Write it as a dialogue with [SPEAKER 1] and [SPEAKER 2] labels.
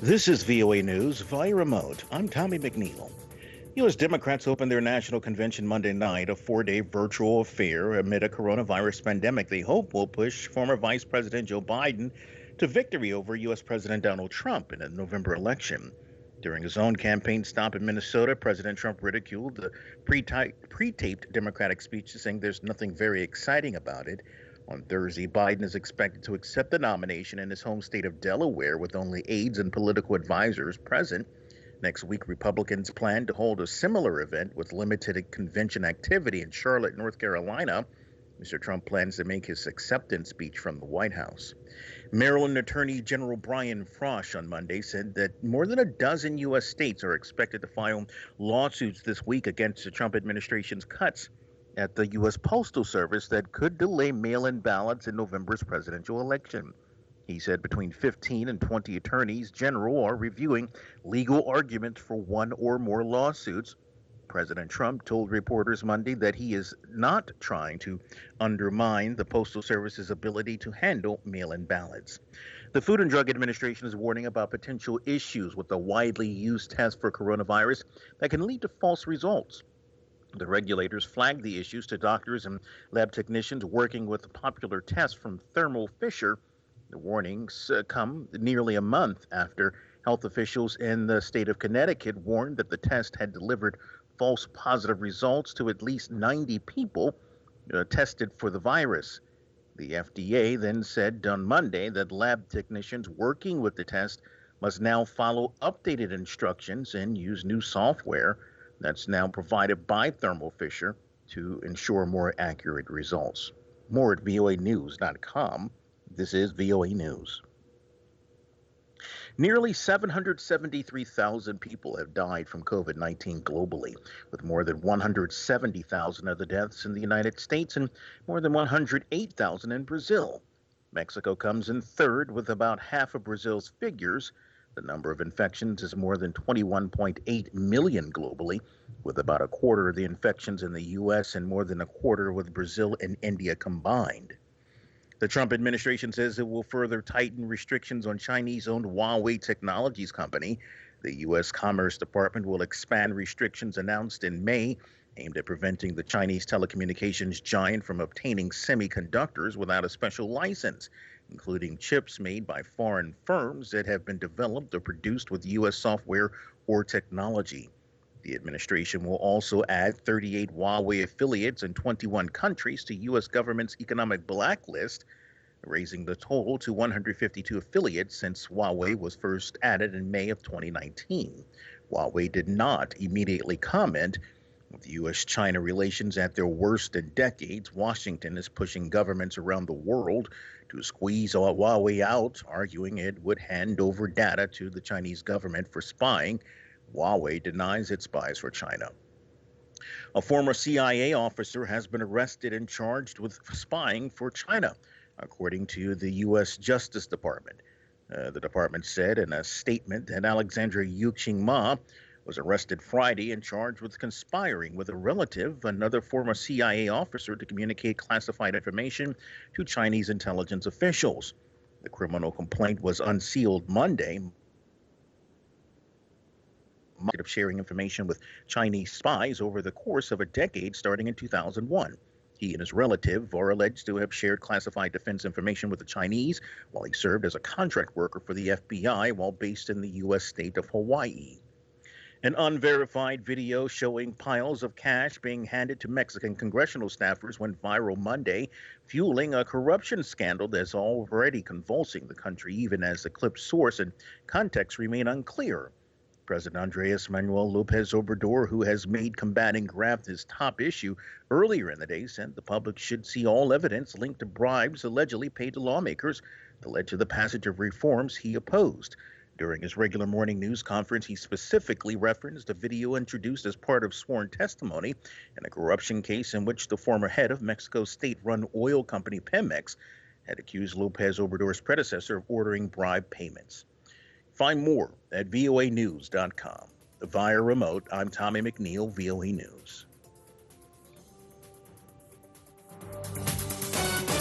[SPEAKER 1] This is VOA News via remote. I'm Tommy McNeil. U.S. Democrats opened their national convention Monday night, a four-day virtual affair amid a coronavirus pandemic they hope will push former Vice President Joe Biden to victory over U.S. President Donald Trump in the November election. During his own campaign stop in Minnesota, President Trump ridiculed the pre-taped Democratic speech, saying there's nothing very exciting about it. On Thursday, Biden is expected to accept the nomination in his home state of Delaware with only aides and political advisors present. Next week, Republicans plan to hold a similar event with limited convention activity in Charlotte, North Carolina. Mr. Trump plans to make his acceptance speech from the White House. Maryland Attorney General Brian Frosh on Monday said that more than a dozen U.S. states are expected to file lawsuits this week against the Trump administration's cuts at the U.S. Postal Service that could delay mail-in ballots in November's presidential election. He said between 15 and 20 attorneys general are reviewing legal arguments for one or more lawsuits. President Trump told reporters Monday that he is not trying to undermine the Postal Service's ability to handle mail-in ballots. The Food and Drug Administration is warning about potential issues with the widely used test for coronavirus that can lead to false results. The regulators flagged the issues to doctors and lab technicians working with the popular test from Thermo Fisher. The warnings come nearly a month after health officials in the state of Connecticut warned that the test had delivered false positive results to at least 90 people tested for the virus. The FDA then said on Monday that lab technicians working with the test must now follow updated instructions and use new software that's now provided by Thermo Fisher to ensure more accurate results. More at voanews.com. This is VOA News. Nearly 773,000 people have died from COVID-19 globally, with more than 170,000 of the deaths in the United States and more than 108,000 in Brazil. Mexico comes in third with about half of Brazil's figures. The number of infections is more than 21.8 million globally, with about a quarter of the infections in the U.S. and more than a quarter with Brazil and India combined. The Trump administration says it will further tighten restrictions on Chinese-owned Huawei Technologies Company. The U.S. Commerce Department will expand restrictions announced in May aimed at preventing the Chinese telecommunications giant from obtaining semiconductors without a special license, including chips made by foreign firms that have been developed or produced with U.S. software or technology. The administration will also add 38 Huawei affiliates in 21 countries to U.S. government's economic blacklist, raising the total to 152 affiliates since Huawei was first added in May of 2019. Huawei did not immediately comment. With U.S.-China relations at their worst in decades, Washington is pushing governments around the world to squeeze Huawei out, arguing it would hand over data to the Chinese government for spying. Huawei denies it spies for China. A former CIA officer has been arrested and charged with spying for China, according to the U.S. Justice Department. The department said in a statement that Alexandra Yuqing Ma was arrested Friday and charged with conspiring with a relative, another former CIA officer, to communicate classified information to Chinese intelligence officials. The criminal complaint was unsealed Monday of sharing information with Chinese spies over the course of a decade starting in 2001. He and his relative are alleged to have shared classified defense information with the Chinese while he served as a contract worker for the FBI while based in the U.S. state of Hawaii. An unverified video showing piles of cash being handed to Mexican congressional staffers went viral Monday, fueling a corruption scandal that's already convulsing the country, even as the clip's source and context remain unclear. President Andres Manuel Lopez Obrador, who has made combating graft his top issue earlier in the day, said the public should see all evidence linked to bribes allegedly paid to lawmakers that led to the passage of reforms he opposed. During his regular morning news conference, he specifically referenced a video introduced as part of sworn testimony in a corruption case in which the former head of Mexico's state-run oil company Pemex had accused Lopez Obrador's predecessor of ordering bribe payments. Find more at voanews.com. Via remote, I'm Tommy McNeil, VOA News.